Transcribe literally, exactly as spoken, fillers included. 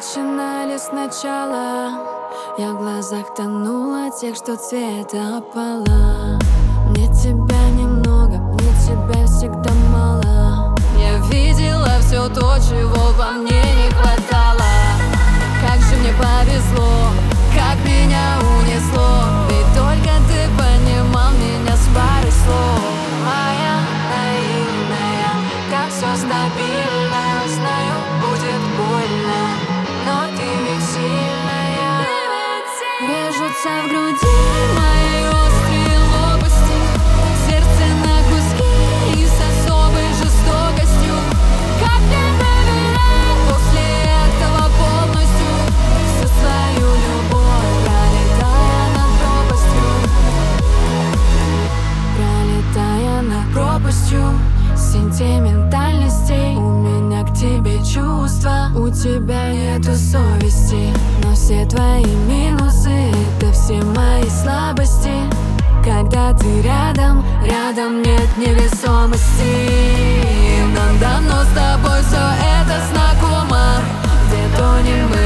начинали сначала. Я в глазах тонула тех, что цвета опала. Мне тебя немного, мне тебя всегда мало. Я видела все то, чего во мне не хватало. Как же мне повезло, как меня унесло. Ведь только ты понимал меня с парой слов. Моя наивная, как все стабильно. Знаю, будет больно, но ты ведь сильная. Режутся в груди мои острые лопасти, сердце на куски и с особой жестокостью. Как мне доверять после этого полностью всю свою любовь, пролетая над пропастью, пролетая над пропастью сентиментальностей. У меня к тебе чувства, у тебя нету совести, но все твои минусы — это все мои слабости. Когда ты рядом, рядом нет невесомости. Нам давно с тобой все это знакомо. Где тонем мы